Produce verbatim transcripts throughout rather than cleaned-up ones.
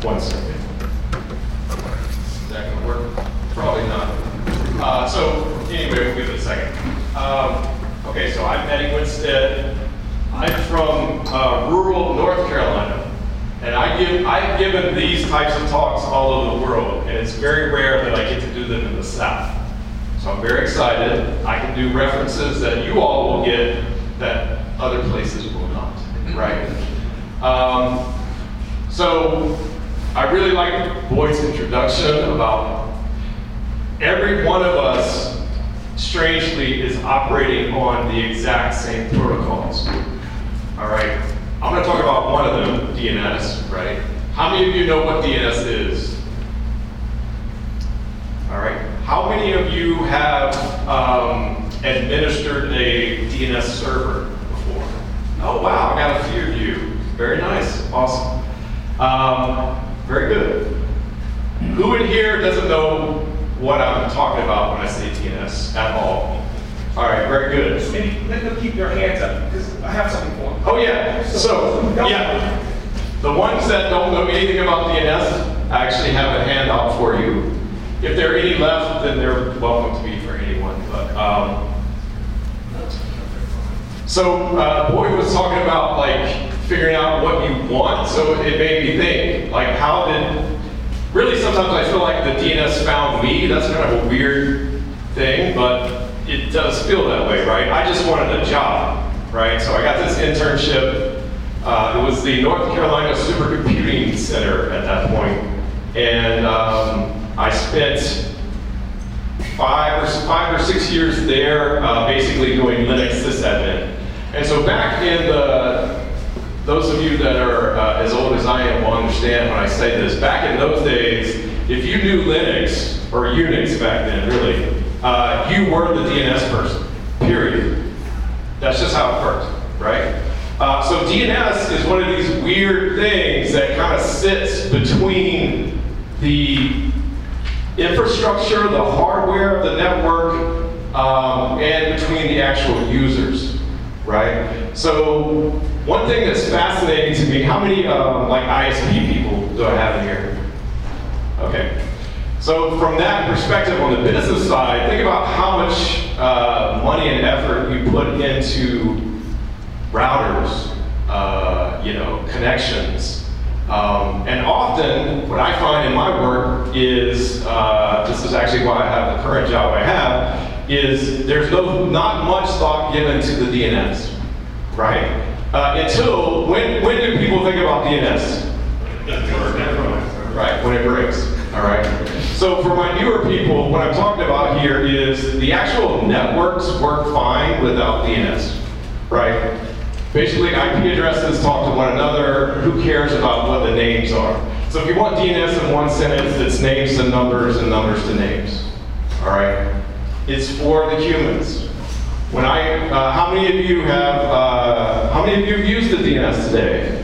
One second. Is that going to work? Probably not. Uh, so anyway, we'll give it a second. Um, okay, so I'm Eddie Winstead. I'm from uh, rural North Carolina, and I give, I've given these types of talks all over the world, and it's very rare that I get to do them in the South. So I'm very excited. I can do references that you all will get that other places will not, right? Um, so I really like Boyd's introduction about every one of us, strangely, is operating on the exact same protocols. All right, I'm going to talk about one of them, D N S, right? How many of you know what D N S is? All right, how many of you have um, administered a D N S server before? Oh wow, I got a few of you. Very nice, awesome. Um, very good. Who in here doesn't know what I'm talking about when I say D N S at all? All right, very good. Maybe let them keep their hands up, because I have something for them. Oh yeah, so, yeah. The ones that don't know anything about D N S, I actually have a handout for you. If there are any left, then they're welcome to be for anyone. But um, so uh, Boyd was talking about like figuring out what you want. So it made me think, like, how did? Really, sometimes I feel like the D N S found me. That's kind of a weird thing, but it does feel that way, right? I just wanted a job, right? So I got this internship. Uh, it was the North Carolina Supercomputing Center at that point, and um, I spent five or five or six years there, uh, basically doing Linux sysadmin. And so back in the, those of you that are uh, as old as I am will understand when I say this. Back in those days, if you knew Linux or Unix back then, really, uh, you were the D N S person. Period. That's just how it worked, right? Uh, so D N S is one of these weird things that kind of sits between the infrastructure, the hardware of the network, um, and between the actual users, right? So one thing that's fascinating to me, how many um, like I S P people do I have in here? Okay. So from that perspective on the business side, think about how much uh, money and effort you put into routers, uh, you know, connections. Um, and often, what I find in my work is, uh, this is actually why I have the current job I have, is there's no, not much thought given to the D N S, right? Uh, until, when, when do people think about D N S? Right, when it breaks, all right? So for my newer people, what I'm talking about here is the actual networks work fine without D N S, right? Basically, I P addresses talk to one another. Who cares about what the names are? So if you want D N S in one sentence, it's names to numbers and numbers to names, all right? It's for the humans. When I, uh, how many of you have, uh, how many of you have used the D N S today?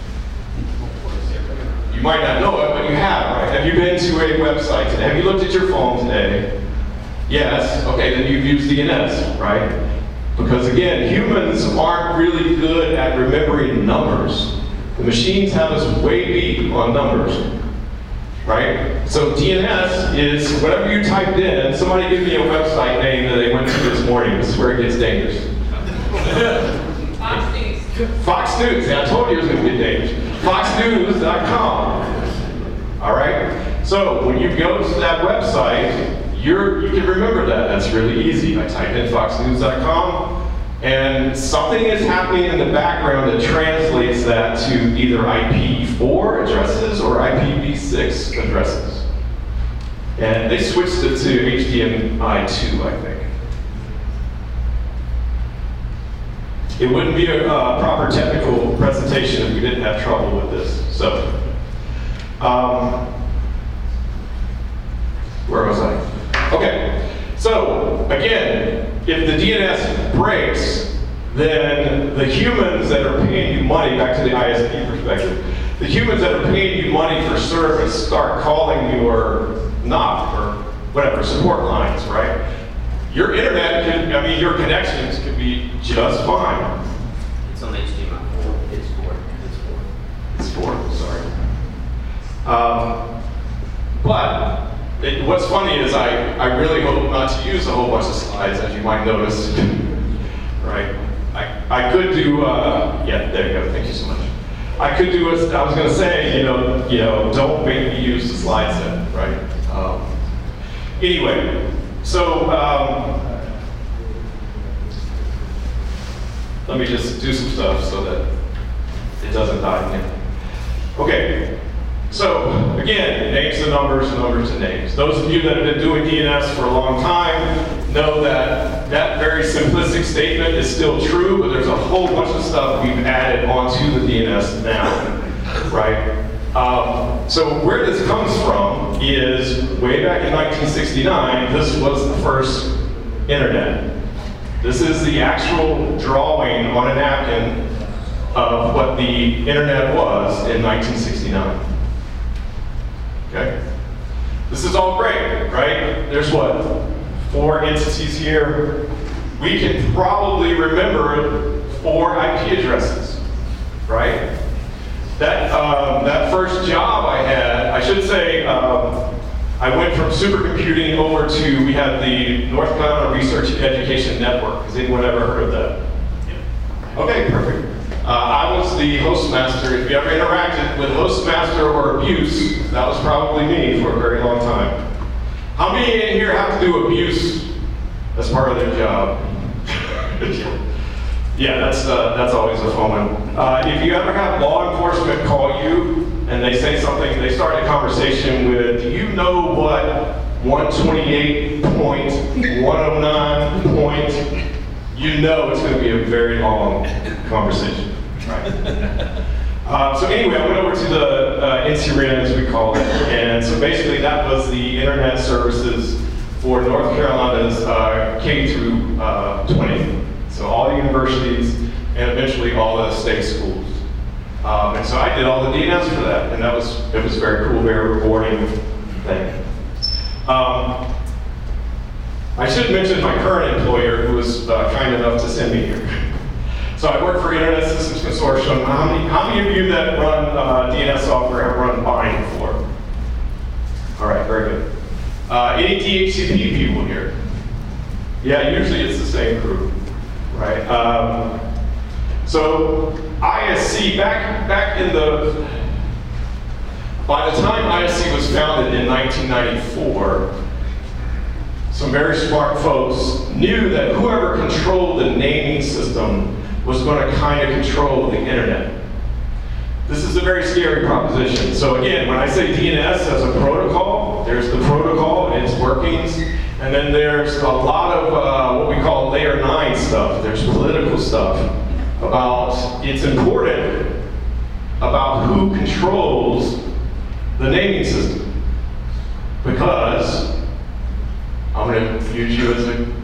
You might not know it, but you have, right? Have you been to a website today? Have you looked at your phone today? Yes, okay, then you've used D N S, right? Because again, humans aren't really good at remembering numbers. The machines have us way beat on numbers, right? So D N S is whatever you typed in. Somebody give me a website name that they went to this morning. This is where it gets dangerous. Fox News. Fox News. Yeah, I told you it was going to get dangerous. fox news dot com. All right? So when you go to that website, You're, you can remember that. That's really easy. I type in fox news dot com, and something is happening in the background that translates that to either I P v four addresses or I P v six addresses. And they switched it to H D M I two, I think. It wouldn't be a uh, proper technical presentation if we didn't have trouble with this. So, um, where was I? Okay, so again, if the D N S breaks, then the humans that are paying you money, back to the I S P perspective, the humans that are paying you money for service start calling your N O C or whatever, support lines, right? Your internet can, I mean, your connections can be just fine. It's on H D M I four. It's four. It's four. It's four, sorry. Um, but it, what's funny is I, I really hope not to use a whole bunch of slides, as you might notice. Right? I, I could do, uh, yeah, there you go, thank you so much. I could do, a, I was going to say, you know, you know, don't make me use the slide set, right? Um, anyway, so um, let me just do some stuff so that it doesn't die again. Okay, so again, names to numbers, numbers to names. Those of you that have been doing D N S for a long time know that that very simplistic statement is still true, but there's a whole bunch of stuff we've added onto the D N S now, right? Um, so where this comes from is way back in nineteen sixty-nine, this was the first internet. This is the actual drawing on a napkin of what the internet was in nineteen sixty-nine. Okay? This is all great, right? There's what? Four entities here. We can probably remember four I P addresses, right? That, um, that first job I had, I should say, um, I went from supercomputing over to, we had the North Carolina Research and Education Network. Has anyone ever heard of that? Yeah. Okay, perfect. Uh, I was the hostmaster. If you ever interacted with hostmaster or abuse, that was probably me for a very long time. How many in here have to do abuse as part of their job? Yeah, that's uh, that's always a fun one. Uh, if you ever have law enforcement call you and they say something, they start a conversation with, do you know what one twenty-eight point one oh nine point, you know it's going to be a very long conversation, right? Uh, so anyway, I went over to the uh, N C R I N, as we call it, and so basically that was the internet services for North Carolina's uh, K through uh, twenty. So all the universities and eventually all the state schools. Um, and so I did all the D N S for that, and that was, it was very cool, very rewarding thing. Um, I should mention my current employer, who was uh, kind enough to send me here. So I work for Internet Systems Consortium. How many, how many of you that run uh, D N S software have run Bind before? All right, very good. Uh, any D H C P people here? Yeah, usually it's the same crew, right? Um, so I S C, back, back in the, by the time I S C was founded in nineteen ninety-four, some very smart folks knew that whoever controlled the naming system was going to kind of control the internet. This is a very scary proposition. So again, when I say D N S as a protocol, there's the protocol and its workings, and then there's a lot of uh, what we call layer nine stuff. There's political stuff about, it's important about who controls the naming system. Because, I'm going to use you as a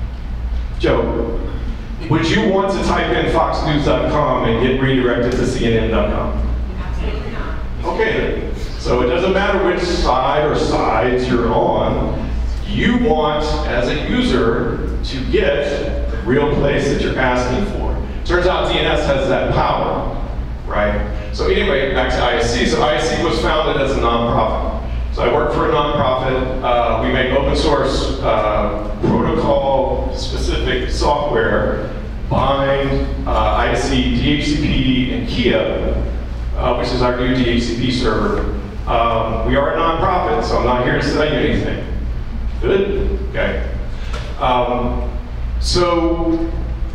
joke. Would you want to type in fox news dot com and get redirected to C N N dot com? Absolutely not. Okay then. So it doesn't matter which side or sides you're on. You want, as a user, to get the real place that you're asking for. Turns out D N S has that power, right? So anyway, back to I S C. So I S C was founded as a nonprofit. So I work for a nonprofit. Uh, we make open source uh, protocol-specific software, Bind, uh, I S C, D H C P, and Kia, uh, which is our new D H C P server. Um, we are a nonprofit, so I'm not here to sell you anything. Good? Okay. Um, so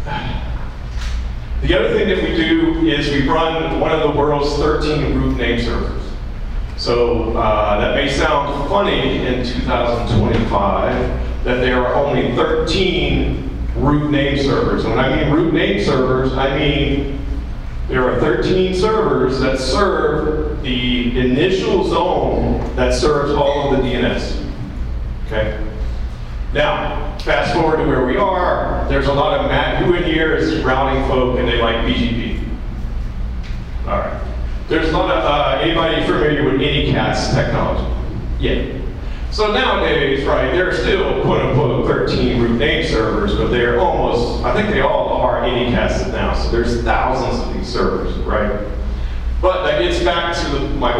the other thing that we do is we run one of the world's thirteen root name servers. So uh, that may sound funny in two thousand twenty-five that there are only thirteen root name servers. And when I mean root name servers, I mean there are thirteen servers that serve the initial zone that serves all of the D N S. Okay? Now, fast forward to where we are, there's a lot of Matt, who in here is routing folk and they like B G P? All right. There's not a, uh, anybody familiar with Anycast technology? Yeah. So nowadays, right, there are still quote unquote thirteen root name servers, but they're almost, I think they all are Anycasted now, so there's thousands of these servers, right? But that gets back to the, my point.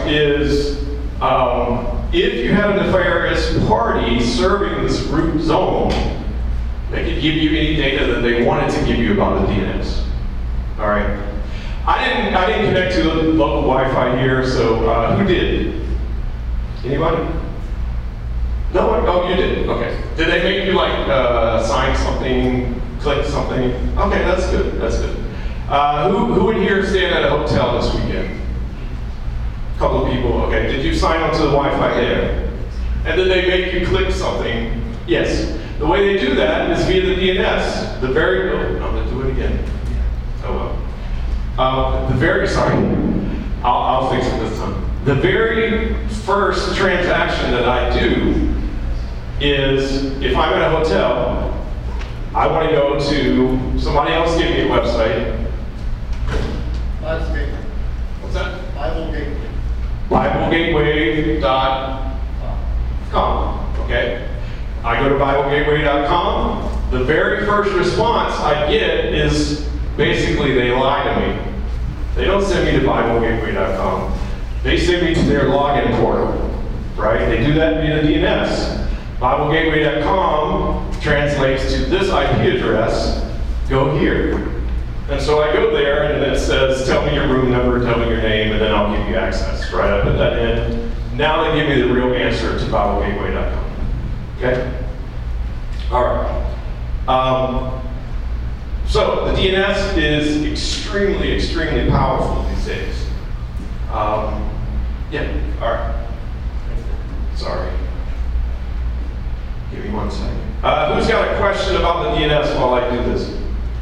is um, if you had a nefarious party serving this root zone, they could give you any data that they wanted to give you about the D N S. All right. I didn't. I didn't connect to the local Wi-Fi here, so uh, who did? Anybody? No one? Oh, you did. Okay. Did they make you like uh, sign something, click something? Okay, that's good. That's good. Uh, who who in here staying at a hotel this weekend? A couple of people. Okay. Did you sign onto the Wi-Fi there? And did they make you click something? Yes. The way they do that is via the D N S. The very. Oh, I'm gonna do it again. Oh well. Uh, the very. Sorry. I'll, I'll fix it this time. The very first transaction that I do is if I'm at a hotel, I want to go to somebody else give me a website. That's Gateway. What's that? Bible Gateway. Bible Gateway dot com. Okay. I go to Bible Gateway dot com. The very first response I get is basically they lie to me. They don't send me to Bible Gateway dot com. They send me to their login portal, right? They do that via the D N S. Bible Gateway dot com translates to this I P address, go here. And so I go there and it says, tell me your room number, tell me your name, and then I'll give you access, right? I put that in. Now they give me the real answer to Bible Gateway dot com. Okay? All right. Um, so the D N S is extremely, extremely powerful these days. Um, yeah, all right. Sorry. Give me one second. Uh, who's got a question about the D N S while I do this?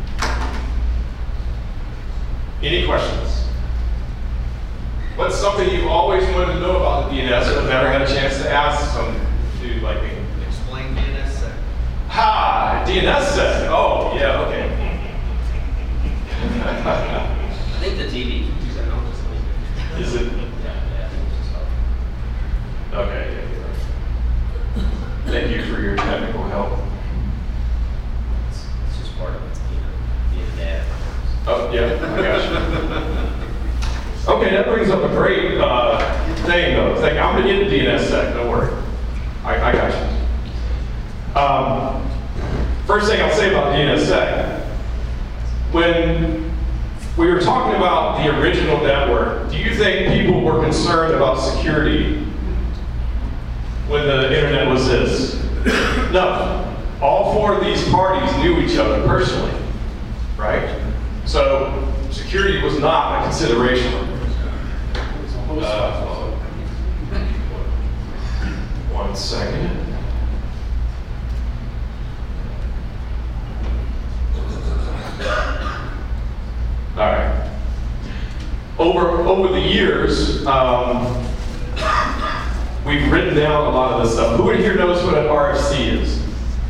Any questions? What's something you've always wanted to know about the D N S but never had a chance to ask some dude like me? Explain D N S sec. Ha! D N S sec. Oh, yeah, okay. I think the T V can use that. I don't just leave it. Is it? Yeah, yeah. It's just how- Okay, yeah, you're right. Thank you for your technical help. It's, it's just part of it, you know, being a dad. Oh, yeah, I got you. Okay, that brings up a great uh, thing, though. It's like, I'm going to get the D N S sec, don't worry. I, I got you. Um, first thing I'll say about D N S sec, when we were talking about the original network, do you think people were concerned about security when the internet was this? No. All four of these parties knew each other personally, right? So security was not a consideration. Uh, one second. All right. Over over the years, um, we've written down a lot of this stuff. Who in here knows what an R F C is?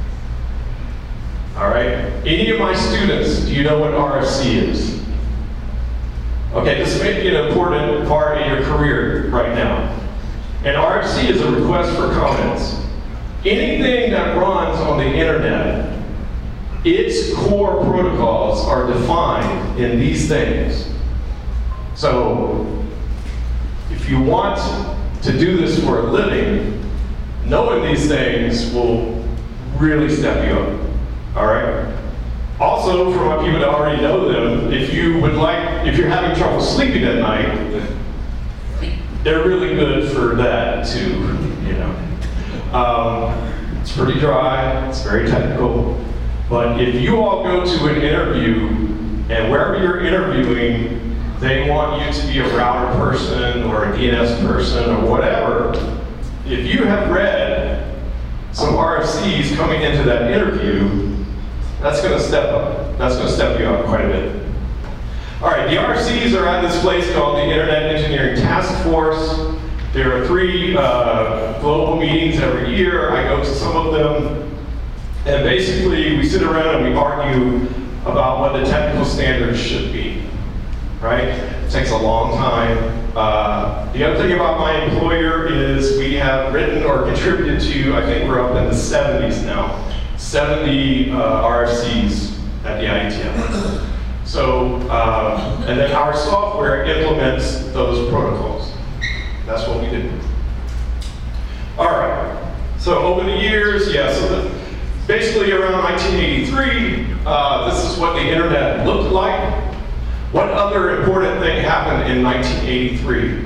All right. Any of my students, do you know what R F C is? Okay, this may be an important part in your career right now. An R F C is a request for comments. Anything that runs on the internet, its core protocols are defined in these things. So, if you want to do this for a living, knowing these things will really step you up. All right? Also, for my people that already know them, if you would like, if you're having trouble sleeping at night, they're really good for that too, you know. Um, it's pretty dry, it's very technical, but if you all go to an interview and wherever you're interviewing, they want you to be a router person or a D N S person or whatever, if you have read some R F Cs coming into that interview, that's going to step up. That's going to step you up quite a bit. All right, the R F Cs are at this place called the Internet Engineering Task Force. There are three uh, global meetings every year. I go to some of them. And basically, we sit around and we argue about what the technical standards should be, right? It takes a long time. Uh, the other thing about my employer is we have written or contributed to, I think we're up in the seventies now, seventy uh, R F Cs at the I A T M. So, uh, and then our software implements those protocols. That's what we did. All right. So over the years, yeah, so the, basically around nineteen eighty-three, uh, this is what the internet looked like. What other important thing happened in nineteen eighty-three?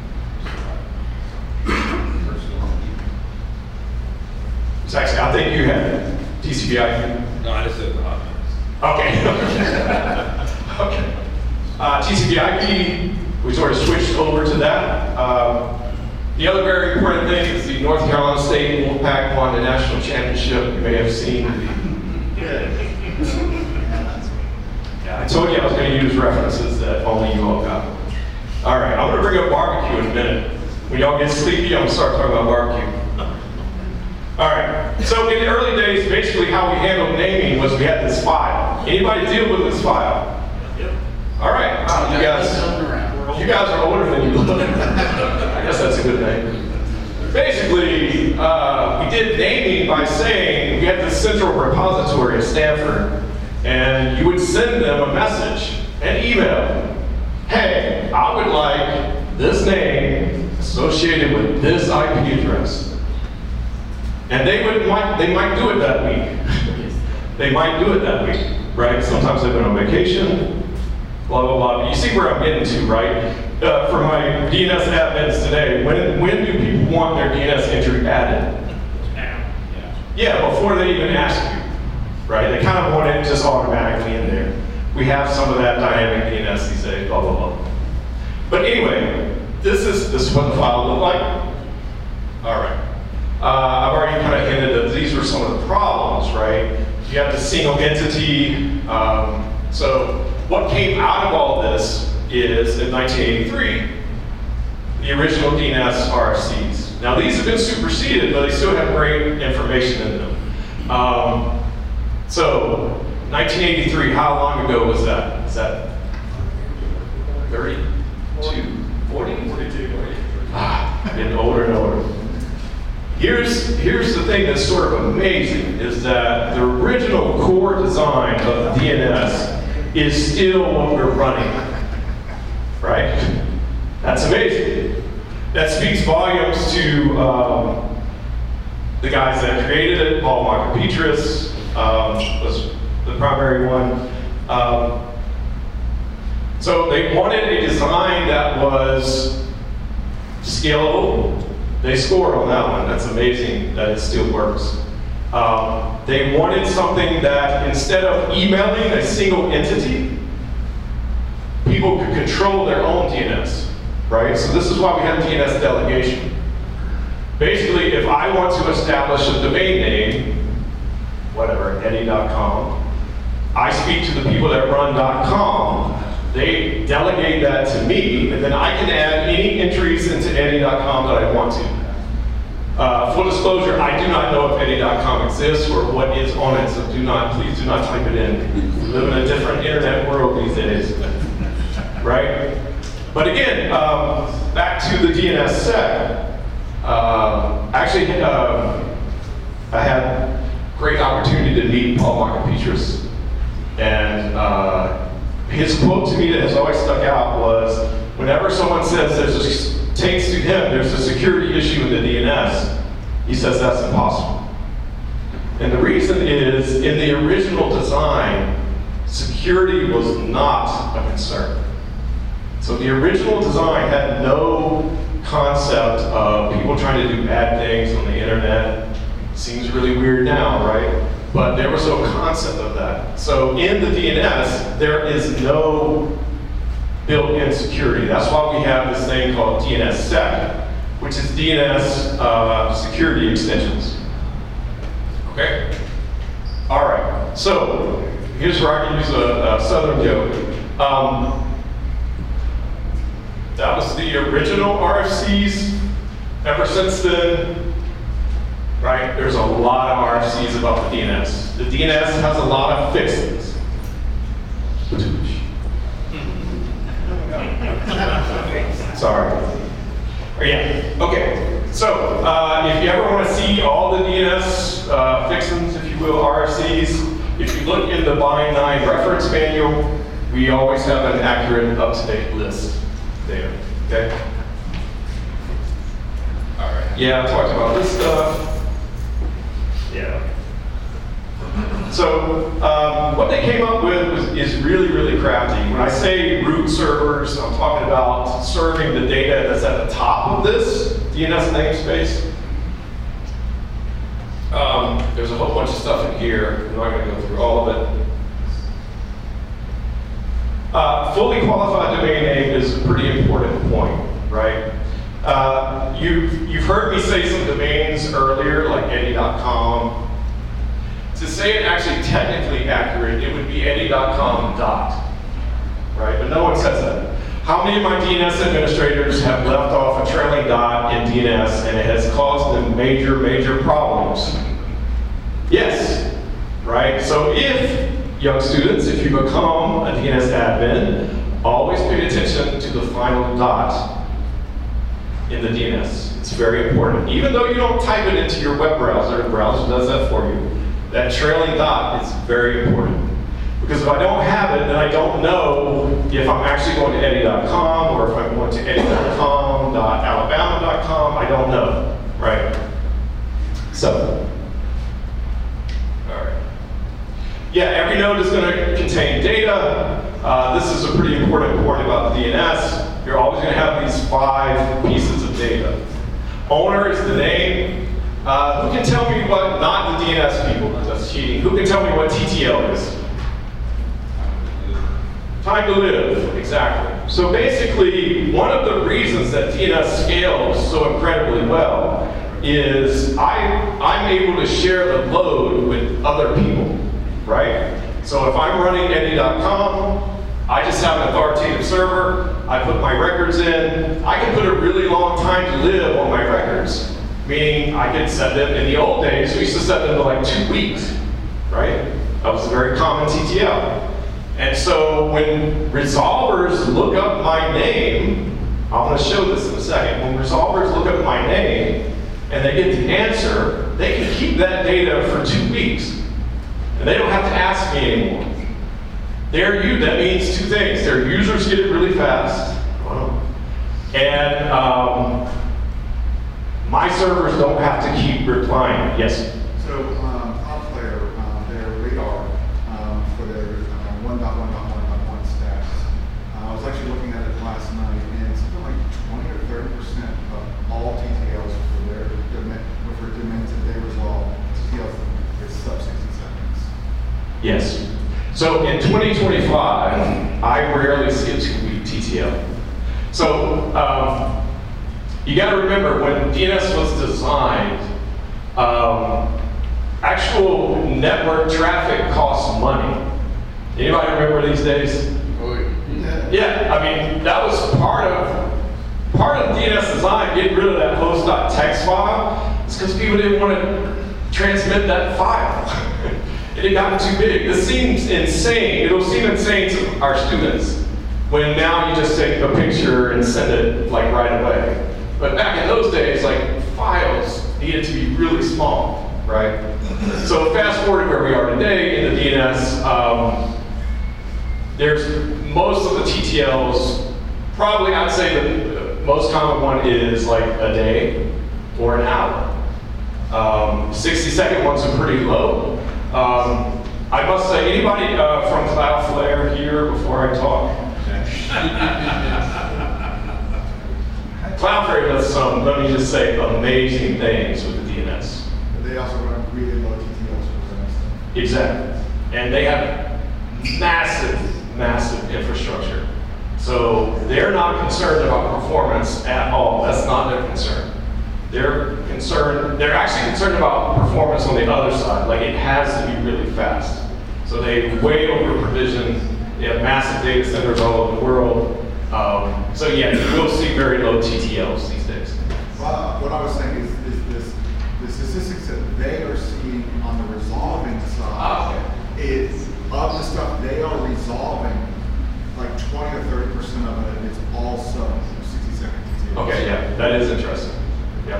Actually, I think you had T C P I P. No, I just said the hot minutes. Okay. Okay. Uh, T C P I P, we sort of switched over to that. Um, the other very important thing is the North Carolina State Wolfpack won the national championship. You may have seen. Yeah, I told you I was going to use references that only you all got. All right, I'm going to bring up barbecue in a minute. When y'all get sleepy, I'm going to start talking about barbecue. All right, so in the early days, basically how we handled naming was we had this file. Anybody deal with this file? Yep. All right, wow, you guys, you guys are older than you look. I guess that's a good thing. Basically, uh, we did naming by saying we had this central repository at Stanford, and you would send them a message, an email. Hey, I would like this name associated with this I P address. And they would might they might do it that week. They might do it that week, right? Sometimes they've been on vacation, blah blah blah. But you see where I'm getting to, right? Uh, for my D N S admins today, when when do people want their D N S entry added? Yeah. Yeah, before they even ask you, right? They kind of want it just automatically in there. We have some of that dynamic D N S these days, blah blah blah. But anyway, this is this is what the file looked like. All right. Uh, I've already kind of hinted that these were some of the problems, right? You have the single entity. Um, so what came out of all this is, in nineteen eighty-three, the original D N S R F Cs. Now these have been superseded, but they still have great information in them. Um, so nineteen eighty-three, how long ago was that? Is that thirty-two, forty? forty-two. Ah, getting older and older. Here's, here's the thing that's sort of amazing, is that the original core design of D N S is still what we're running, right? That's amazing. That speaks volumes to um, the guys that created it. Paul Markovitris um, was the primary one. Um, so they wanted a design that was scalable. They scored on that one. That's amazing that it still works. Um, they wanted something that instead of emailing a single entity, people could control their own D N S, right? So this is why we have D N S delegation. Basically, if I want to establish a domain name, whatever, Eddie dot com, I speak to the people that run .com. They delegate that to me, and then I can add any entries into Eddie dot com that I want to. Uh, full disclosure, I do not know if Eddie dot com exists or what is on it, so do not, please do not type it in. We live in a different internet world these days, right? But again, um, back to the D N S sec. Uh, actually, uh, I had great opportunity to meet Paul Markovitris, and uh, his quote to me that has always stuck out was, whenever someone says there's a, takes to him there's a security issue in the D N S, he says that's impossible. And the reason is, in the original design, security was not a concern. So the original design had no concept of people trying to do bad things on the internet. Seems really weird now, right? But there was no concept of that. So in the D N S, there is no built-in security. That's why we have this thing called D N S sec, which is D N S uh, security extensions. Okay? All right, so here's where I can use a, a Southern joke. Um, that was the original R F Cs. Ever since then, right, there's a lot of R F Cs about the D N S. The D N S has a lot of fixes. Sorry. Or yeah, okay. So, uh, if you ever want to see all the D N S uh, fixins, if you will, R F Cs, if you look in the Bind nine reference manual, we always have an accurate, up-to-date list there, okay? Yeah, I talked about this stuff. Yeah. So um, what they came up with was, is really, really crafty. When I say root servers, I'm talking about serving the data that's at the top of this D N S namespace. Um, there's a whole bunch of stuff in here. I'm not going to go through all of it. Uh, fully qualified domain name is a pretty important point, right? Uh, you've, you've heard me say some domains earlier, like Eddie dot com. To say it actually technically accurate, it would be Eddie dot com dot, right? But no one says that. How many of my D N S administrators have left off a trailing dot in D N S and it has caused them major, major problems? Yes, right? So if, young students, if you become a D N S admin, always pay attention to the final dot in the D N S. It's very important. Even though you don't type it into your web browser, the browser does that for you. That trailing dot is very important. Because if I don't have it, then I don't know if I'm actually going to Eddie dot com or if I'm going to Eddie dot com dot alabama dot com, I don't know, right? So, all right. Yeah, every node is going to contain data. Uh, this is a pretty important point about the D N S. You're always going to have these five pieces of data. Owner is the name. Uh, who can tell me what, not the D N S people, that's cheating. Who can tell me what T T L is? Time to live, exactly. So basically, one of the reasons that D N S scales so incredibly well is I, I'm able to share the load with other people, right? So if I'm running Eddie dot com, I just have an authoritative server, I put my records in, I can put a really long time to live on my records. Meaning I could set them, in the old days, we used to set them to like two weeks, right? That was a very common T T L. And so when resolvers look up my name, I'm gonna show this in a second. When resolvers look up my name and they get the answer, they can keep that data for two weeks. And they don't have to ask me anymore. Their, u that means two things. Their users get it really fast, and um, my servers don't have to keep replying. Yes? So, um, Cloudflare, um, their radar um, for their uh, one dot one dot one dot one stacks, uh, I was actually looking at it last night, and something like twenty or thirty percent of all T T Ls for their domain, for domains that they resolve, T T Ls is sub sixty seconds. Yes. So in twenty twenty-five, I rarely see a two-week T T L. So, um, you got to remember, when D N S was designed, um, actual network traffic costs money. Anybody remember these days? Oh, yeah. Yeah, I mean, that was part of part of D N S design, getting rid of that host.txt file. It's because people didn't want to transmit that file. It had gotten too big. This seems insane. It'll seem insane to our students when now you just take a picture and send it like right away. But back in those days, like, files needed to be really small, right? So fast forward to where we are today in the D N S, um, there's most of the T T Ls, probably I'd say the most common one is like a day or an hour. Um, sixty second ones are pretty low. Um, I must say, anybody uh, from Cloudflare here before I talk? Cloudflare does some, let me just say, amazing things with the D N S. But they also run really low T T Ls for that stuff. Exactly. And they have massive, massive infrastructure. So they're not concerned about performance at all. That's not their concern. They're concerned, they're actually concerned about performance on the other side. Like, it has to be really fast. So they way over provision. They have massive data centers all over the world. Um, so yeah, you will see very low T T Ls these days. Well, what I was saying is, is this, the statistics that they are seeing on the resolving side Ah, okay. is of the stuff they are resolving, like twenty or thirty percent of it is all sub sixty second T T Ls. Okay, yeah, that is interesting. Yep.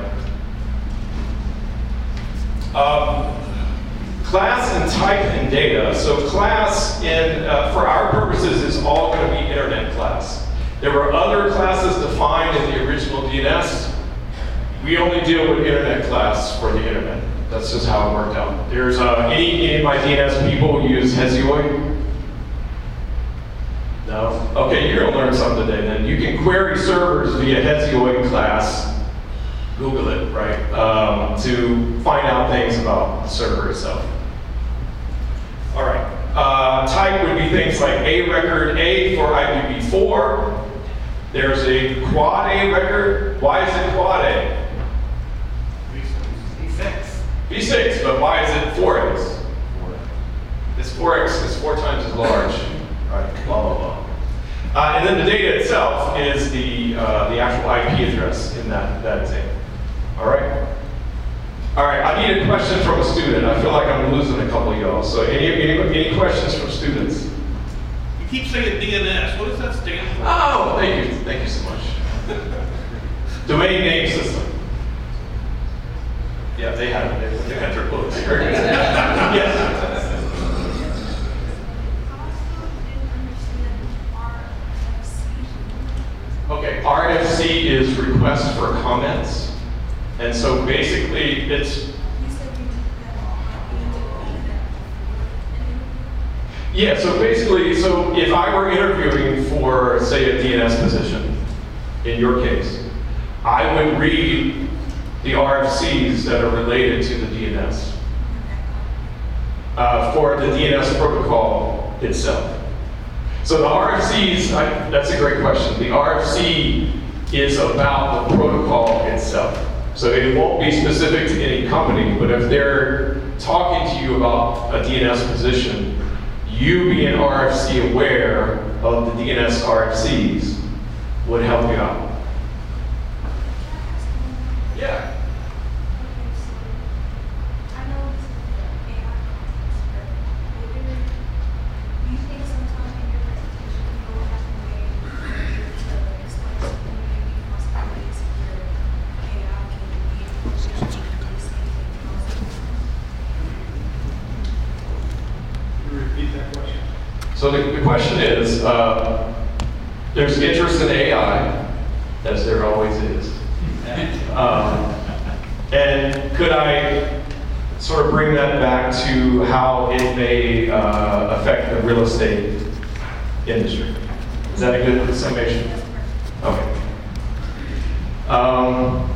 Um, class and type and data. So class, in uh, for our purposes, is all going to be internet class. There were other classes defined in the original D N S. we only deal with internet class for the internet. That's just how it worked out. There's uh, any, any of my D N S people use Hesiod? No? Okay, you're gonna learn something today then. You can query servers via Hesiod class, Google it, right, um, to find out things about the server itself. All right, uh, type would be things like A record, A for I P v four. There's a quad A record. Why is it quad A? V six. v six, but why is it four X? It's four X, it's four times as large. Right, blah, blah, blah. Uh, and then the data itself is the, uh, the actual I P address in that, that example. All right? All right, I need a question from a student. I feel like I'm losing a couple of y'all. So any, any, any questions from students? You keep saying D N S. What does that stand for? Oh, thank you. Thank you so much. Domain name system. Yeah, they have it. They have their books. Yes. Okay, R F C is request for comments. And so basically it's, yeah, so basically, so if I were interviewing for, say, a D N S position, in your case, I would read the R F Cs that are related to the D N S uh, for the D N S protocol itself. So the R F Cs, I, that's a great question. The R F C is about the protocol itself. So it won't be specific to any company, but if they're talking to you about a D N S position, you being R F C aware of the D N S R F Cs would help you out. Yeah. So the, the question is, uh, there's interest in A I, as there always is. Um, and could I sort of bring that back to how it may uh, affect the real estate industry? Is that a good summation? Okay. Um,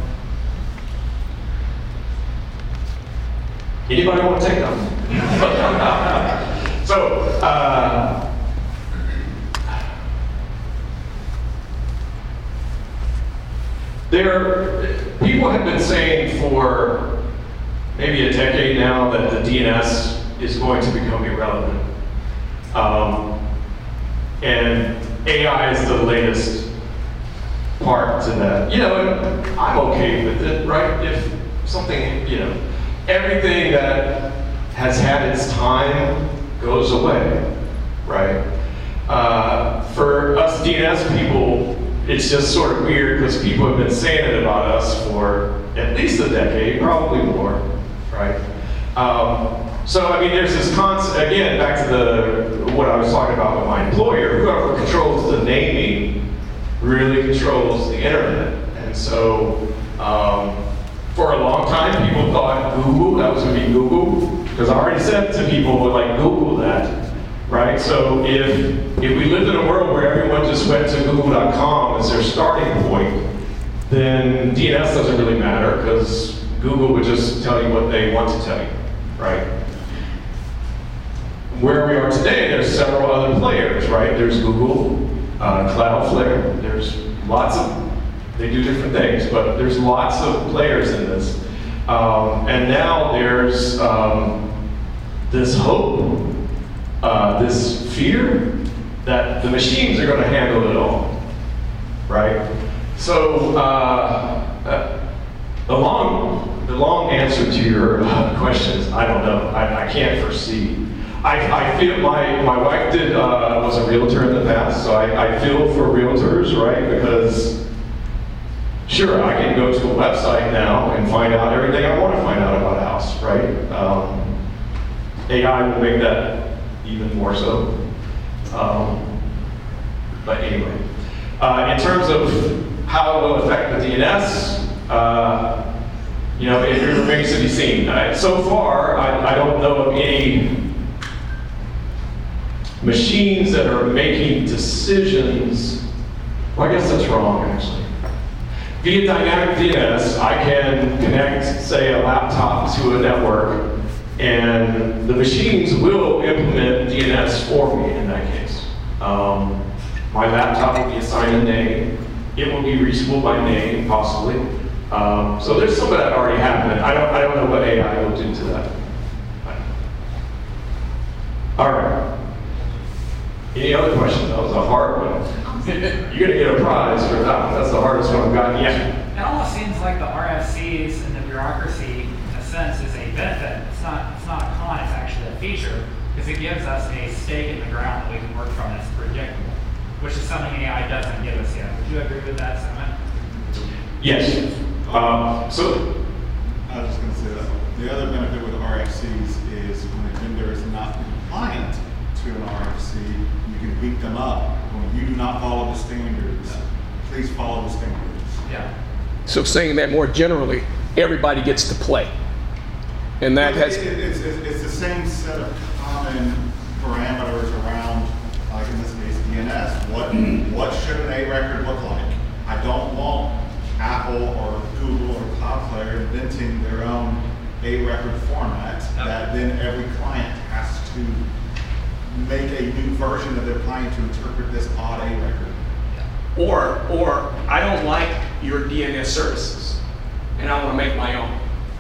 anybody want to take them? So, uh, there, people have been saying for maybe a decade now that the D N S is going to become irrelevant. Um, and A I is the latest part to that. You know, and I'm okay with it, right? If something, you know, everything that has had its time goes away, right? Uh, for us D N S people, it's just sort of weird because people have been saying it about us for at least a decade, probably more, right? Um, so, I mean, there's this concept, again, back to the what I was talking about with my employer, whoever controls the naming really controls the internet. And so, um, for a long time, people thought Google, that was gonna be Google, because I already said to people, would like Google that, right? So if, if we lived in a world where everyone just went to google dot com as their starting point, then D N S doesn't really matter, because Google would just tell you what they want to tell you, right? Where we are today, there's several other players, right? There's Google, uh, Cloudflare, there's lots of, they do different things, but there's lots of players in this. Um, and now there's um, this hope, uh, this fear that the machines are going to handle it all, right? So uh, uh, the long, the long answer to your uh, question is I don't know. I, I can't foresee. I, I feel my my wife did uh, was a realtor in the past, so I, I feel for realtors, right? Because sure, I can go to a website now and find out everything I want to find out about a house, right? Um, A I will make that even more so. Um, but anyway, uh, in terms of how it will affect the D N S, Uh, you know, it remains to be seen. Uh, so far, I, I don't know of any machines that are making decisions. Well, I guess that's wrong, actually. Via dynamic D N S, I can connect, say, a laptop to a network, and the machines will implement D N S for me in that case. Um, my laptop will be assigned a name. It will be reachable by name, possibly. Um, so there's some of that already happening. I don't, I don't know what A I will do to that. All right. Any other questions? That was a hard one. You're gonna get a prize for that one. That's the hardest one I've gotten yet. It almost seems like the R F Cs and the bureaucracy, in a sense, is a benefit. It's not, it's not a con, it's actually a feature, because it gives us a stake in the ground that we can work from that's predictable, which is something A I doesn't give us yet. Would you agree with that sentiment? Yes. Um, so, I was just going to say that. The other benefit with R F Cs is when a vendor is not compliant to an R F C, you can beat them up. When you do not follow the standards, please follow the standards. Yeah. So saying that more generally, everybody gets to play. And that has... It, it, it's, it's, it's the same set of common parameters around, like in this case, D N S. What, what should an A record look like? I don't want Apple or Google or Cloudflare inventing their own A record format that then every client has to make a new version of their client to interpret this odd A record. Or, or I don't like your D N S services, and I want to make my own.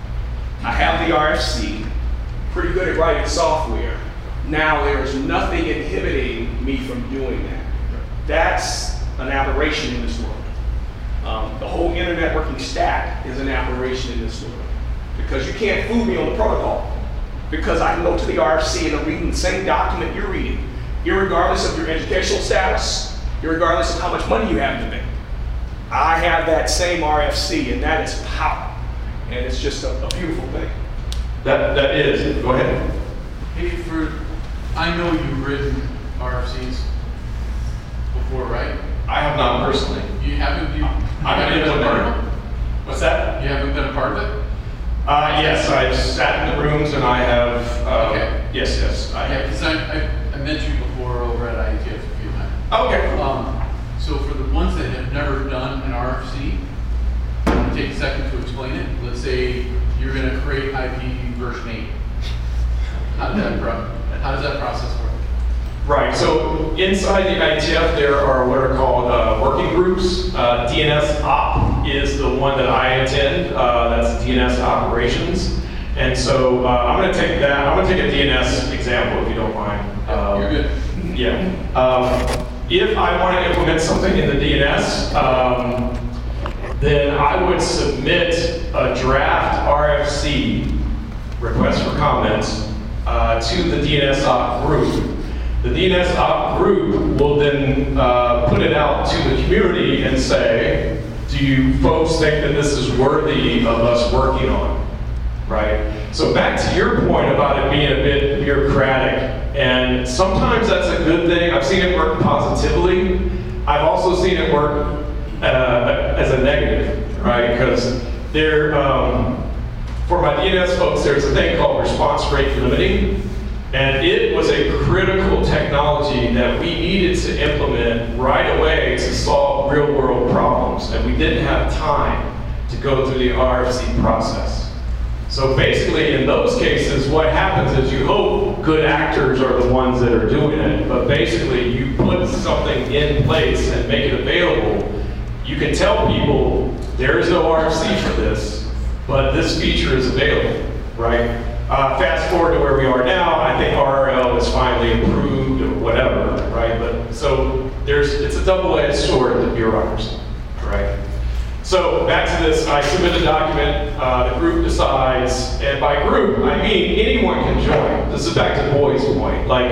I have the R F C, pretty good at writing software. Now there's nothing inhibiting me from doing that. That's an aberration in this world. Um, the whole internet working stack is an aberration in this world, because you can't fool me on the protocol. Because I can go to the R F C and I'm reading the same document you're reading, irregardless of your educational status, irregardless of how much money you have in the bank. I have that same R F C, and that is power. And it's just a, a beautiful thing. that, that is, go ahead. Hey, for, I know you've written R F Cs before, right? I have not personally. You haven't, you, you I'm haven't an been a part of implementer. it? What's that? You haven't been a part of it? Uh, yes, I've sat in the rooms and I have, uh, Okay. yes, yes, I Yeah, have. because I, I, I met you before over at I E T F a few times. Okay. Um, so for the ones that have never done an R F C, I want to take a second to explain it. Let's say you're going to create I P version eight. How does that, pro- how does that process work? Right, so inside the I T F there are what are called uh, working groups. Uh, D N S Op is the one that I attend. Uh, that's D N S operations. And so uh, I'm going to take that, I'm going to take a D N S example if you don't mind. Um, You're good. Yeah. Um, if I want to implement something in the D N S, um, then I would submit a draft R F C, request for comments, uh, to the D N S Op group. The D N S Op group will then uh, put it out to the community and say, do you folks think that this is worthy of us working on? Right? So back to your point about it being a bit bureaucratic, and sometimes that's a good thing. I've seen it work positively. I've also seen it work uh, as a negative, right? Because there, um, for my D N S folks, there's a thing called response rate limiting. And it was a critical technology that we needed to implement right away to solve real world problems. And we didn't have time to go through the R F C process. So basically in those cases, what happens is you hope good actors are the ones that are doing it, but basically you put something in place and make it available. You can tell people there is no R F C for this, but this feature is available, right? Uh, fast forward to where we are now, I think R R L is finally approved or whatever, right? But so there's, it's a double-edged sword, the bureaucracy, right? So back to this, I submit a document, uh, the group decides, and by group, I mean anyone can join. This is back to Boyd's point. Like,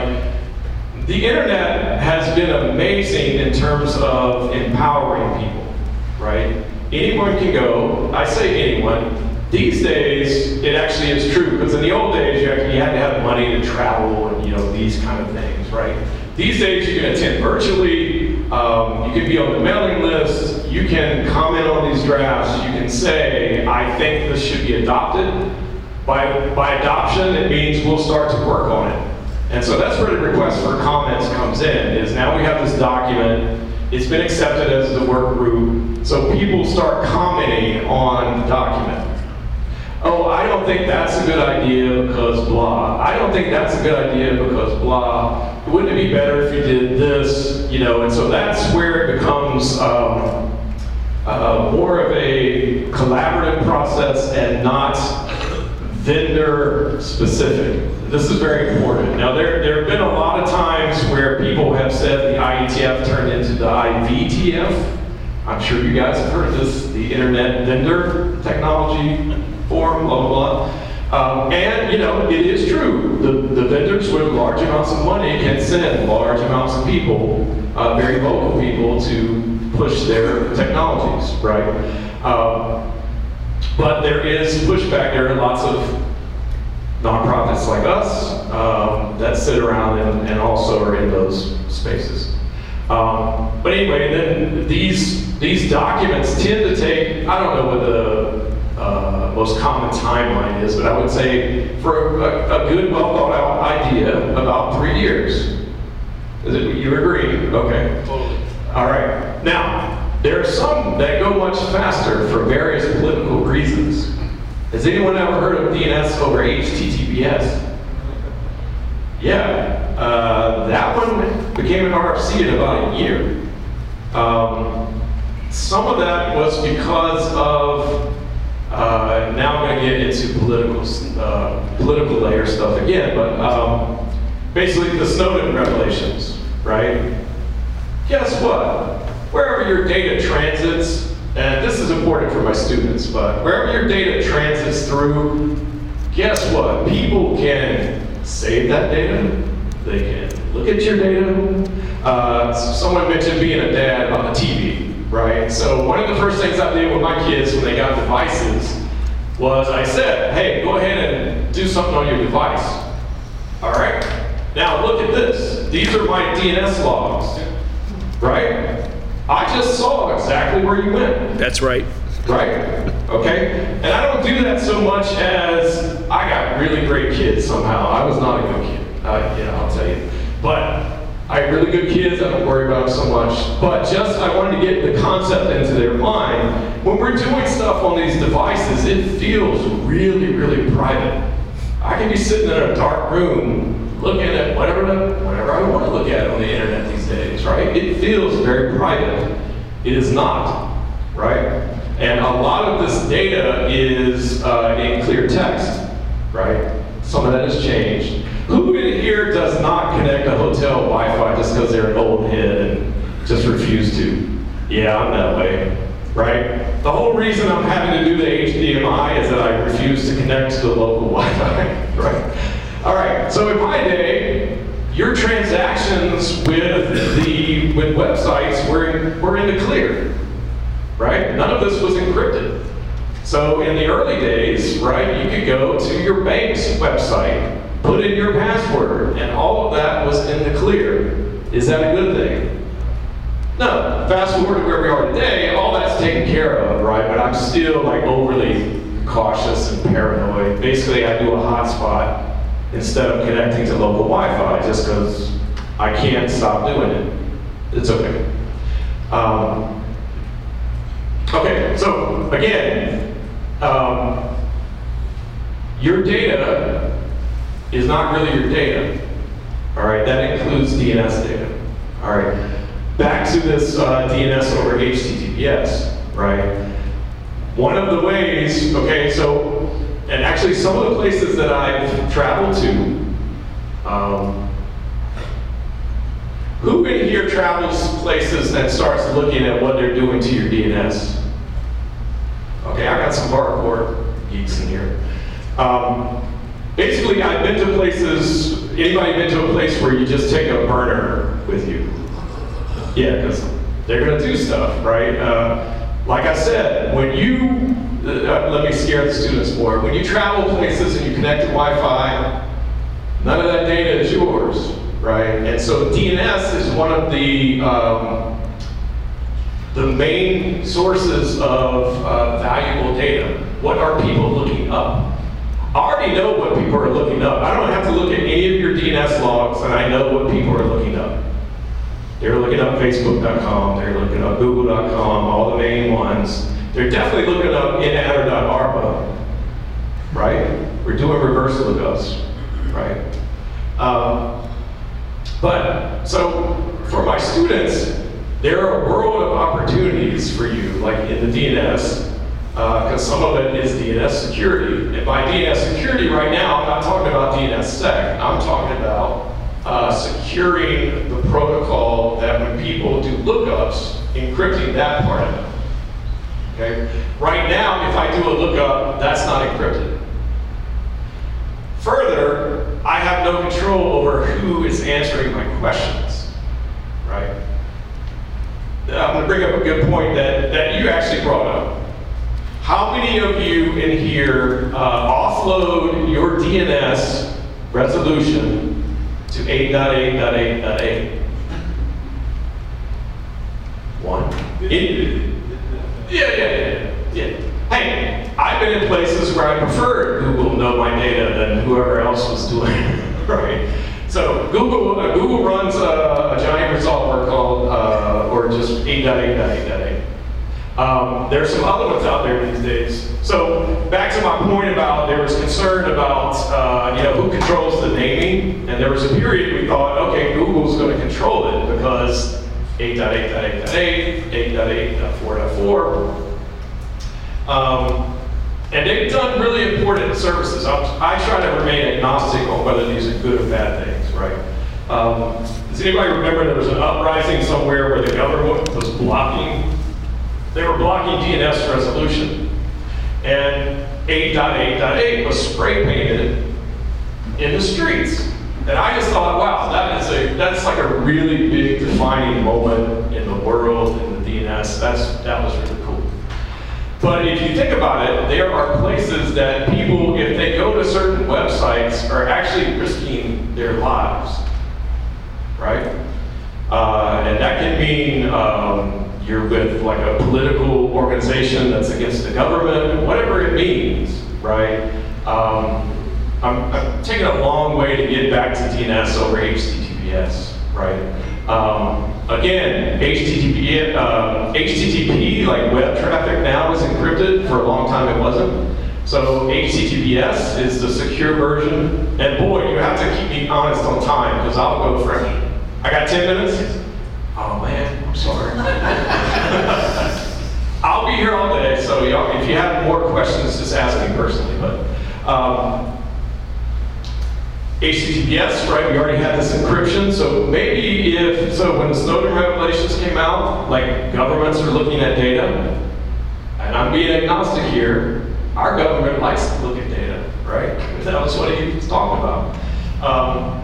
the internet has been amazing in terms of empowering people, right? Anyone can go, I say anyone. These days, it actually is true, because in the old days, you, actually, you had to have money to travel and, you know, these kind of things, right? These days, you can attend virtually. Um, you can be on the mailing list. You can comment on these drafts. You can say, I think this should be adopted. By, by adoption, it means we'll start to work on it. And so that's where the request for comments comes in, is now we have this document. It's been accepted as the work group. So people start commenting on the document. Oh, I don't think that's a good idea because blah. I don't think that's a good idea because blah. Wouldn't it be better if you did this? You know, and so that's where it becomes um, uh, more of a collaborative process and not vendor specific. This is very important. Now, there, there have been a lot of times where people have said the I E T F turned into the I V T F. I'm sure you guys have heard of this, the Internet Vendor Technology Forum, blah, blah, blah. Um, and, you know, it is true. The, the vendors with large amounts of money can send large amounts of people, uh, very vocal people, to push their technologies, right? Um, but there is pushback. There are lots of nonprofits like us um, that sit around and, and also are in those spaces. Um, but anyway, then these these documents tend to take, I don't know what the uh, most common timeline is, but I would say for a, a good, well thought out idea, about three years. Is it, you agree? Okay. Totally. All right. Now, there are some that go much faster for various political reasons. Has anyone ever heard of D N S over H T T P S? Yeah, uh, that one became an R F C in about a year. Um, some of that was because of, uh, now I'm going to get into political, uh, political layer stuff again, but um, basically the Snowden revelations, right? Guess what? Wherever your data transits, and this is important for my students, but wherever your data transits through, guess what? People can save that data. They can look at your data. Uh, someone mentioned being a dad on the T V, right? So one of the first things I did with my kids when they got devices was I said, hey, go ahead and do something on your device. All right? Now look at this. These are my D N S logs, right? I just saw exactly where you went. That's right. Right? Okay? And I don't do that so much as I got really great kids somehow. I was not a good kid. Uh, yeah, I'll tell you. But I have really good kids. I don't worry about them so much. But just I wanted to get the concept into their mind. When we're doing stuff on these devices, it feels really, really private. I can be sitting in a dark room looking at whatever, whatever I want to look at on the internet these days, right? It feels very private. It is not, right? And a lot of this data is uh, in clear text, right? Some of that has changed. Who in here does not connect a hotel Wi-Fi just because they're an old head and just refuse to? Yeah, I'm that way, right? The whole reason I'm having to do the H D M I is that I refuse to connect to the local Wi-Fi, right? All right, so in my day, your transactions with the with websites were in, were in the clear, right? None of this was encrypted. So in the early days, right, you could go to your bank's website, put in your password, and all of that was in the clear. Is that a good thing? No. Fast forward to where we are today, all that's taken care of, right? But I'm still like overly cautious and paranoid. Basically, I do a hotspot instead of connecting to local Wi-Fi just because I can't stop doing it. It's okay. Um, okay, so again, um, your data is not really your data. All right, that includes D N S data. All right, back to this uh, D N S over H T T P S, right? One of the ways, okay, so and actually, some of the places that I've traveled to, um, who in here travels places and starts looking at what they're doing to your D N S? Okay, I got some hardcore geeks in here. Um, basically, I've been to places, anybody been to a place where you just take a burner with you? Yeah, because they're gonna do stuff, right? Uh, like I said, when you, Uh, let me scare the students more. When you travel places and you connect to Wi-Fi, none of that data is yours, right? And so D N S is one of the um, the main sources of uh, valuable data. What are people looking up? I already know what people are looking up. I don't have to look at any of your D N S logs, and I know what people are looking up. They're looking up Facebook dot com, they're looking up Google dot com, all the main ones. They're definitely looking up inatter dot A R B A, right? We're doing reverse lookups, right? Um, but, so, for my students, there are a world of opportunities for you, like in the D N S, because uh, some of it is D N S security. And by D N S security right now, I'm not talking about D N S sec, I'm talking about uh, securing the protocol that when people do lookups, encrypting that part of it. Okay? Right now, if I do a lookup, that's not encrypted. Further, I have no control over who is answering my questions, right? I'm going to bring up a good point that, that you actually brought up. How many of you in here uh, offload your D N S resolution to eight dot eight dot eight dot eight? One? It, yeah, yeah, yeah, yeah. Hey, I've been in places where I prefer Google know my data than whoever else was doing it, right? So Google uh, Google runs a, a giant resolver called, uh, or just eight dot eight dot eight dot eight. Um, there's some other ones out there these days. So back to my point about there was concern about uh, you know who controls the naming, and there was a period we thought, okay, Google's going to control it because eight dot eight dot eight dot eight, eight dot eight dot four dot four. Um, and they've done really important services. I'm, I try to remain agnostic on whether these are good or bad things, right? Um, does anybody remember there was an uprising somewhere where the government was blocking, they were blocking D N S resolution. And eight dot eight dot eight was spray painted in the streets. And I just thought, wow, that is a, that's like a really big defining moment in the world, in the D N S. That's, that was really cool. But if you think about it, there are places that people, if they go to certain websites, are actually risking their lives, right? Uh, and that can mean um, you're with like a political organization that's against the government, whatever it means, right? Um, I'm, I'm taking a long way to get back to D N S over H T T P S, right? Um, again, H T T P, uh, H T T P, like web traffic now is encrypted. For a long time it wasn't. So H T T P S is the secure version. And boy, you have to keep me honest on time because I'll go forever. I got ten minutes? Oh man, I'm sorry. I'll be here all day, so y'all, if you have more questions, just ask me personally. But um, H T T P S, right, we already had this encryption, so maybe if, so when the Snowden revelations came out, like governments are looking at data, and I'm being agnostic here, our government likes to look at data, right? That was what he was talking about. Um,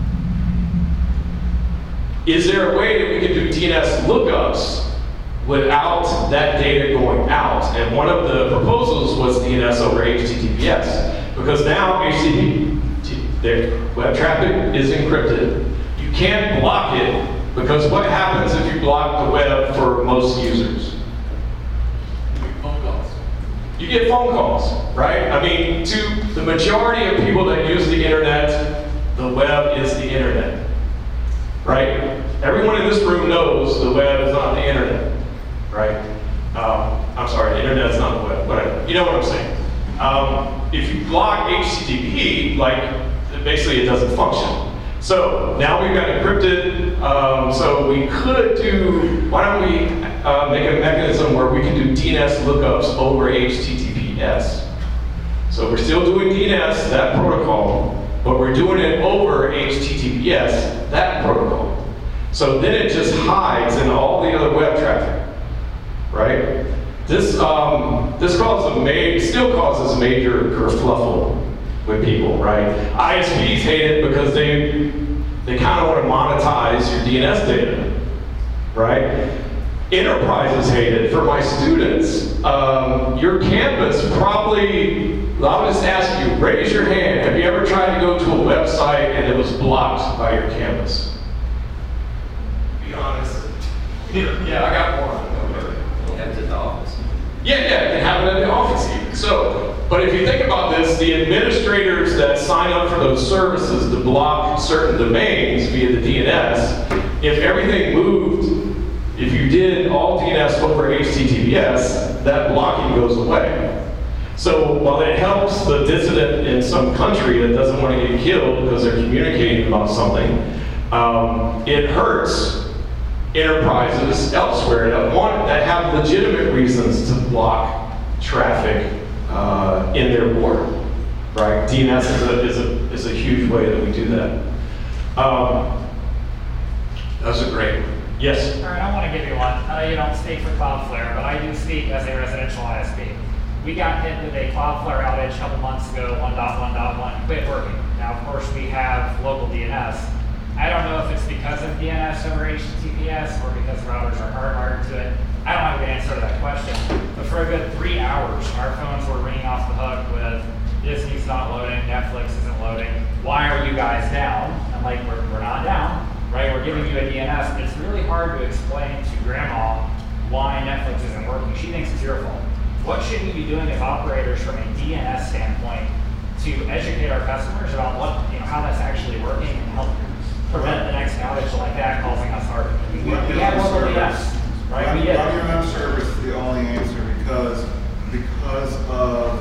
is there a way that we can do D N S lookups without that data going out? And one of the proposals was D N S over H T T P S, because now H T T P their web traffic is encrypted. You can't block it because what happens if you block the web for most users? You get phone calls. You get phone calls, right? I mean, to the majority of people that use the internet, the web is the internet, right? Everyone in this room knows the web is not the internet, right? Um, I'm sorry, the internet is not the web, whatever. You know what I'm saying? Um, if you block H T T P, like, basically it doesn't function. So now we've got encrypted, um, so we could do, why don't we uh, make a mechanism where we can do D N S lookups over H T T P S. So we're still doing D N S, that protocol, but we're doing it over H T T P S, that protocol. So then it just hides in all the other web traffic, right? This, um, this causes a ma still causes major kerfluffle with people, right? I S Ps hate it because they they kind of want to monetize your D N S data, right? Enterprises hate it. For my students, um, your campus probably, I'll just ask you, raise your hand. Have you ever tried to go to a website and it was blocked by your campus? Be honest. Yeah, I got one. You have it at the office. Yeah, yeah, you can have it in the office even. So, but if you think about this, the administrators that sign up for those services to block certain domains via the D N S, if everything moved, if you did all D N S over H T T P S, that blocking goes away. So while it helps the dissident in some country that doesn't want to get killed because they're communicating about something, um, it hurts enterprises elsewhere that want that have legitimate reasons to block traffic uh, in their border, right? D N S is a, is a, is a huge way that we do that. Um, that's a great one. Yes? All right, I want to give you one. Uh, you don't speak for Cloudflare, but I do speak as a residential I S P. We got hit with a Cloudflare outage a couple months ago, one point one point one, quit working. Now, of course, we have local D N S. I don't know if it's because of D N S over H T T P S or because routers are hardwired to it. I don't have an answer to that question. But for a good three hours, our phones were ringing off the hook with Disney's not loading, Netflix isn't loading. Why are you guys down? I'm like, we're, we're not down, right? We're giving you a D N S. And it's really hard to explain to grandma why Netflix isn't working. She thinks it's your fault. What should we be doing as operators from a D N S standpoint to educate our customers about what, you know, how that's actually working and help prevent the next outage like that causing us harm? We, we have local D N S, right? We did. Running your own service is the only answer because because of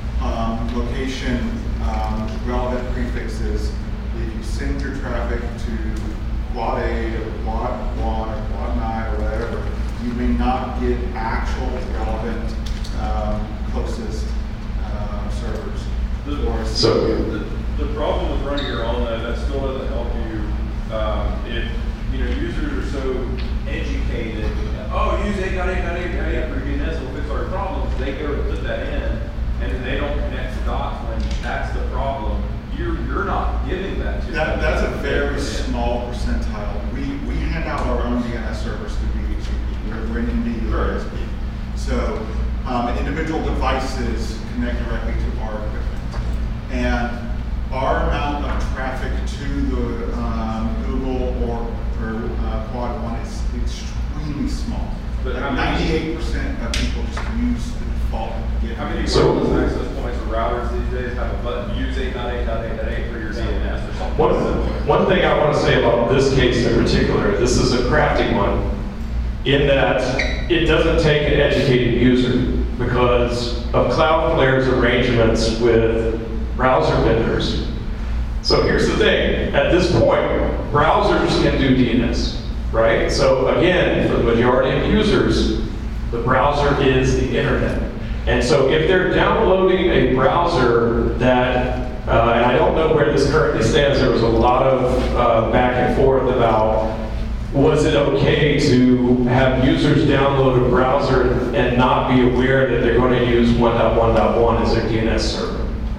um, location um, relevant prefixes. If you send your traffic to quad eight or quad one or quad nine or whatever, you may not get actual relevant um, closest uh, servers. The, Or So- the, the problem with running your own, that, that still doesn't help you. Um, if, you know, users are so educated, oh, use eight dot eight dot eight dot eight for D N S will fix our problems, they go to put that in, and then they don't connect the dots when that's the problem. You're, you're not giving that to That, them. that's a very small percentile. We, we hand out our own D N S servers to B H C P. We're, we're an M D U I S P. So um, individual devices connect directly to our equipment. And our amount of traffic to the um, Google or, or uh, Quad one is extremely small. But how many- ninety-eight percent of people just use the default. Get How many So- wireless access points or routers these days have a button, use eight dot eight dot eight dot eight for your D N S or something? One, one thing I want to say about this case in particular, this is a crafty one, in that it doesn't take an educated user because of Cloudflare's arrangements with browser vendors. So here's the thing, at this point, browsers can do D N S, right? So again, for the majority of users, the browser is the internet. And so if they're downloading a browser that, uh, and I don't know where this currently stands, there was a lot of uh, back and forth about, was it okay to have users download a browser and not be aware that they're going to use one point one point one as their D N S server?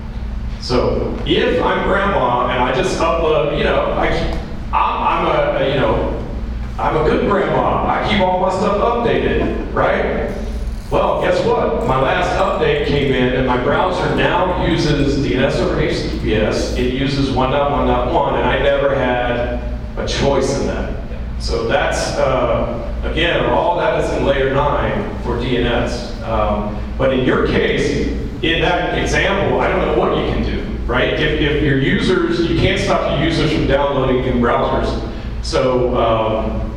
So if I'm grandma and I just upload, you know, I, I'm, I'm a, a, you know, I'm a good grandma. I keep all my stuff updated, right? Well, guess what? My last update came in and my browser now uses D N S over H T T P S. It uses one point one point one and I never had a choice in that. So that's, uh, again, all that is in layer nine for D N S. Um, but in your case, in that example, I don't know what you can do, right? If, if your users, you can't stop your users from downloading new browsers. So, um,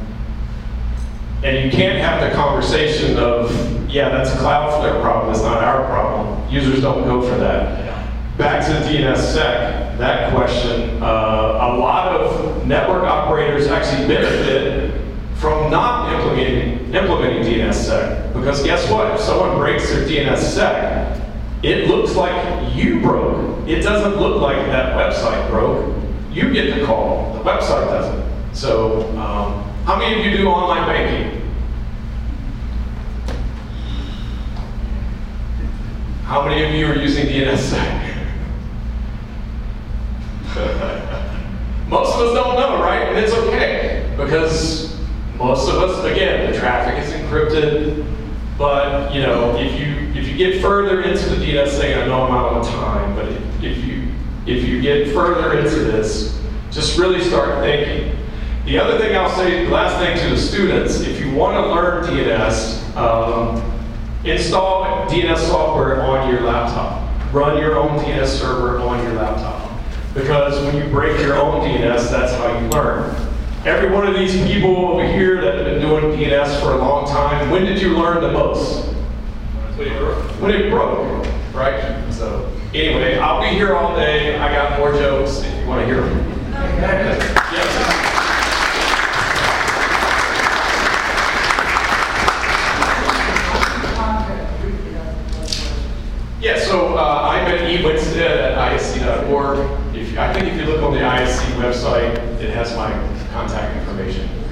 and you can't have the conversation of, yeah, that's a Cloudflare problem, it's not our problem. Users don't go for that. Back to D N S sec, that question, uh, a lot of network operators actually benefit from not implementing, implementing D N S sec. Because guess what? If someone breaks their D N S sec, it looks like you broke. It doesn't look like that website broke. You get the call, the website doesn't. So, um, how many of you do online banking? How many of you are using D N S sec? Most of us don't know, right? And it's okay, because most of us, again, the traffic is increasing. encrypted. But you know, if you if you get further into the D N S thing, I know I'm out of time, but if, if you if you get further into this, just really start thinking. The other thing I'll say, the last thing to the students, if you want to learn D N S, um, install D N S software on your laptop. Run your own D N S server on your laptop. Because when you break your own D N S, that's how you learn. Every one of these people over here that have been doing D N S for a long time, when did you learn the most? When it broke. When it broke, right? So anyway, I'll be here all day. I got more jokes if you want to hear them. Yes. Yeah, so uh, I'm at e winstead at I S C dot org. If you, I think if you look on the I S C website, it has my contact information.